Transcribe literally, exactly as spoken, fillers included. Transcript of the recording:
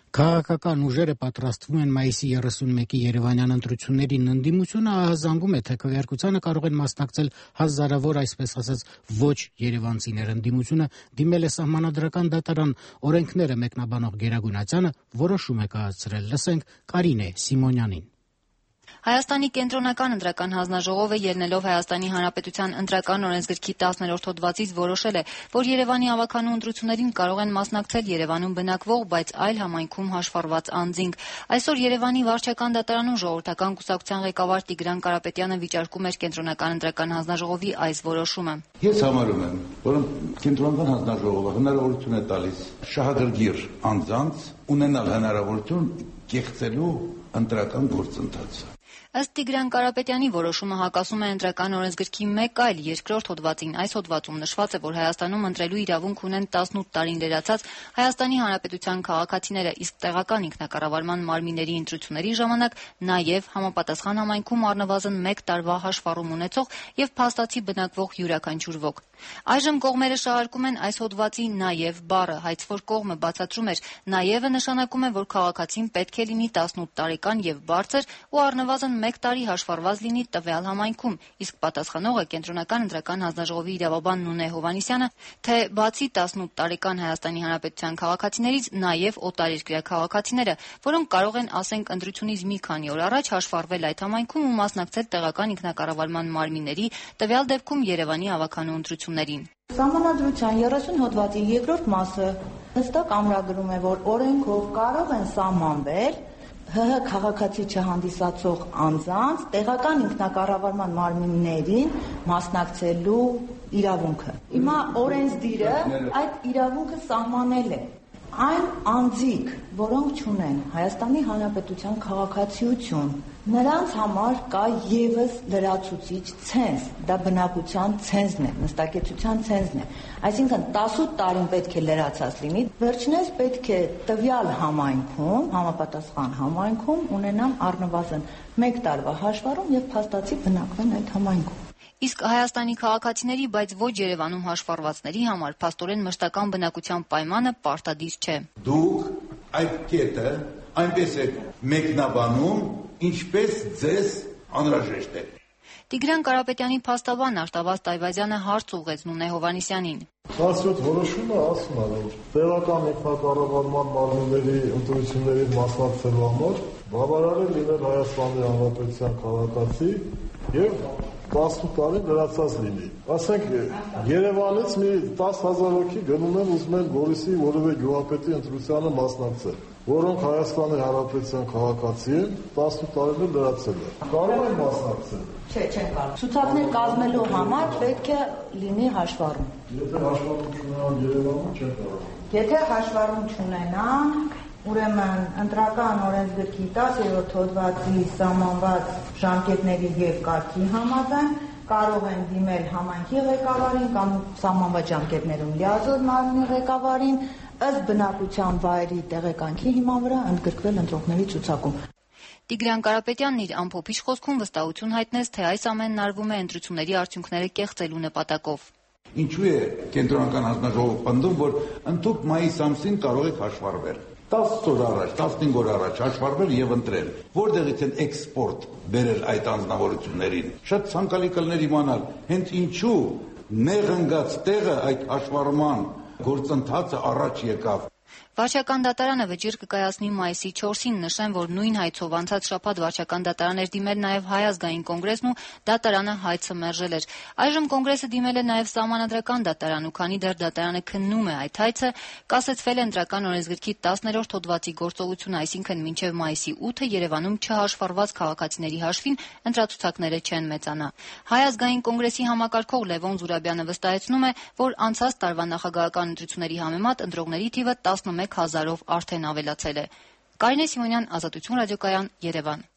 Քաղաքական ուժերը պատրաստվում են մայիսի երեսունմեկի երևանյան ընտրություններին ընդդիմությունը ահազանգում է, թե քվեարկությանը կարող են մասնակցել հազարավոր, այսպես ասած, ոչ երևանցիներ։ Ընդդիմությունը դիմել է սահմանադրական դատարան, օրենքները մեկնաբանող Գերագույն ատյանը որոշում է կայացրել։ Լսենք Կարինե Սիմոնյանին։ Հայաստանի կենտրոնական ընտրական հանձնաժողովը ելնելով Հայաստանի Հանրապետության ընտրական օրենսգրքի տասներորդ հոդվածից որոշել է, որ Երևանի ավագանու ընտրություններին կարող են մասնակցել Երևանում բնակվող, բայց այլ համայնքում հաշվառված անձինք։ Այսօր Երևանի վարչական դատարանում ժողովրդական կուսակցության ղեկավար Տիգրան Կարապետյանը վիճարկում էր կենտրոնական ընտրական հանձնաժողովի այս որոշումը։ Ես համարում եմ, որ կենտրոնական հանձնաժողովը հնարավորություն է տալիս շահագրգիռ անձանց ունենալ հնարավորություն կեղծելու ընտրական գործընթացը։ Ըստ Տիգրան Կարապետյանի որոշումը հակասում է ընտրական օրենսգրքի մեկ այլ երկրորդ հոդվածին։ Այս հոդվածում նշված է, որ Հայաստանում ընտրելու իրավունք ունեն տասնութ տարին լրացած Հայաստանի Հանրապետության քաղաքացիները, իսկ տեղական ինքնակառավարման մարմինների ընտրությունների ժամանակ նաև համապատասխան համայնքում առնվազն մեկ տարվա հաշվառում ունեցող եւ փաստացի բնակվող յուրաքանչյուր ոք։ Այժմ կողմերը շահարկում են այս հոդվածի նաև բառը, հայցվոր կողմը բացատրում էր, նաև-ը նշանակում է, որ քաղաքացին պետք է լինի տասնութ տարեկան եւ բարձր ու առնվազն մեկ տարի հաշվառված լինի տվյալ համայնքում, իսկ պատասխանողը կենտրոնական ընտրական հանձնաժողովի իրավաբան Նունե Հովհաննիսյանը, թե բացի տասնութ տարեկան Հայաստանի Հանրապետության քաղաքացիներից նաև օտարերկրյա քաղաքացիները, որոնք կարող են, ասենք, ընտրությունից մի քանի օր առաջ հաշվառվել այդ համայնքում ու մասնակցել տեղական ինքնակառավարման մարմինների, տվյալ դեպքում Երևանի ավագանու ընտրություններին։ Սահմանադրության երեսուն հոդվածի երկրորդ մասը հստակ ամրագրում է, որ օրենքով կարող են սահմանվել ՀՀ քաղաքացի չհանդիսացող անձանց տեղական ինքնակառավարման մարմիններին մասնակցելու իրավունքը։ Հիմա օրենսդիրը այդ իրավունքը սահմանել է։ Այն անձիկ, որոնք չունեն Հայաստանի Հանրապետության քաղաքացիություն, նրանց համար կա ևս լրացուցիչ ցենզ, դա բնակության ցենզն է, նստակեցության ցենզն է։ Այսինքն տասութ տարին պետք է լրացած լինի, վերջինս պետք է տվյալ համայնքում, համապատասխան համայնքում ունենան առնվազն մեկ տարվա հաշվառում եւ փաստացի բնակվեն այդ համայնքում։ Իսկ Հայաստանի քաղաքացիների, բայց ոչ Երևանում հաշվառվածների համար փաստորեն մշտական բնակության պայմանը պարտադիր չէ։ Դուք այդ կետը այնպես եք մեկնաբանում, ինչպես ձեզ անհրաժեշտ է։ Տիգրան Կարապետյանի փաստաբան Արտավազդ Այվազյանը հարց ուղղեց Նունե Հովհաննիսյանին։ տասնյոթ որոշումը ասում է, որ տեղական ինքնակառավարման մարմինների ընտրություններին մասնակցելու համար բավարար է լինել Հայաստանի Հանրապետության քաղաքացի եւ տասնութ տարի լրացած լինի։ Ասենք Երևանից մի տասը հազար հոգի գնում են ուզում են Գորիսի որևէ գյուղապետի ընտրությանը մասնակցել, որոնք Հայաստանի Հանրապետության քաղաքացի են, տասնութ տարի լրացել են։ Կարող են մասնակցել։ Չէ, չեն կարող։ Ցուցակներ կազմելու համար պետք է լինի հաշվառում։ Եթե հաշվառում չունենան Երևանում, չեն կարող։ Եթե հաշվառում չունենան, ուրեմն ընտրական օրենսգրքի տասերորդ հոդվածի սահմանված ժամկետների եւ կարգի համաձայն կարող են դիմել համայնքի ղեկավարին կամ սահմանված ժամկետներում լիազոր մարմնի ղեկավարին ըստ բնակության վայրի տեղեկանքի հիման վրա ընդգրկվել ընտրողների ցուցակում։ Տիգրան Կարապետյանն իր ամփոփիչ խոսքում վստահություն հայտնեց, թե այս ամենն արվում է ընտրությունների արդյունքները կեղծելու նպատակով։ Ինչու է կենտրոնական հանձնաժողովը պնդում, որ ընդհանուր մայիս ամսին կարող եք հաշվառվել։ տասը օր առաջ, տասնհինգ օր առաջ հաշվառվել եւ ընտրել։ Որտեղից են էքսպորտ բերել այդ անձնավորություններին։ Շատ ցանկալի կլներ իմանալ, հենց ինչու նեղընկած տեղը այդ հաշվառման գործընթացը առաջ եկավ։ Վարչական դատարանը վճիռ կկայացնի մայիսի չորսին, նշեն, որ նույն հայցով անցած շաբաթ վարչական դատարան էր դիմել նաև Հայ ազգային կոնգրեսն ու դատարանը հայցը մերժել էր։ Այժմ կոնգրեսը դիմել է նաև սահմանադրական դատարան ու քանի դեռ դատարանը քննում է այդ հայցը, կասեցվել է ընտրական օրենսգրքի տասներորդ հոդվածի գործողությունը, այսինքն մինչև մայիսի ութը Երևանում չհաշվառված քաղաքացիների հաշվին ընտրացուցակները չեն մեծանա։ Հայ ազգային կոնգրեսի համակարգող Լևոն Զուրաբյանը վստահեցնում է, որ անցած տարվա նախագահական ընտրությունների համեմատ ընտրողների թիվը տասնմեկ հազարով արդեն ավելացել է։ Կարինե Սիմոնյան, Ազատություն ռադիոկայան, Երևան։